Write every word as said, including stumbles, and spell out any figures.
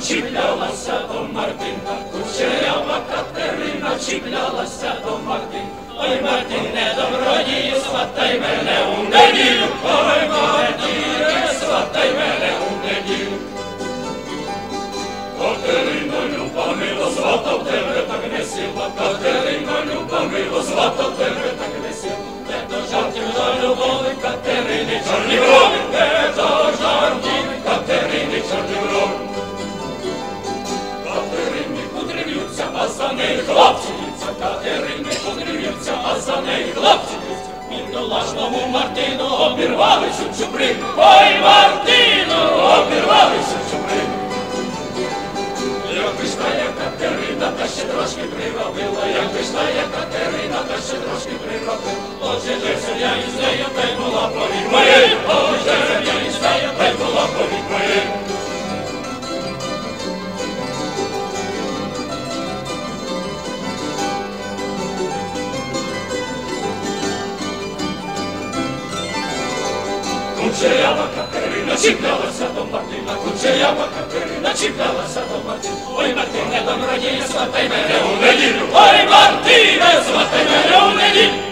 чіплялася до Мартинка, кучерява Катерина чіплялася до Мартинка. Ой, Мартине, добродію, сватай мене у неділю, ой, Мартине, сватай мене у неділю. Катерино, люба мила, свата в тебе так не сила, Катерино, люба мила, свата в тебе так не сила. Не до жартів, до любові, Катерини чорні брови, не до жартів, Катерини чорні брови. Катерині кудрів'ються, а за неї хлопці в'ються, Катерині кудрів'ються, а за неї хлопці в'ються. Бідолашному Мартину обірвали чубчубрину, ой, Мартину обірвали чубчубрину. Як вийшла я Катерина, та ще трошки приробила, як вийшла я Катерина, та ще трошки приробила. Отже, жився я із нею, та й була повік моєю, отже, я із нею, та й була повік моєю. Кучерява Катерина чіплялася до Мартина, кучерява Катерина чіплялася до Мартина. Ой, Мартине, добродію, сватай мене у неділю, ой, Мартине, сватай мене у неділю.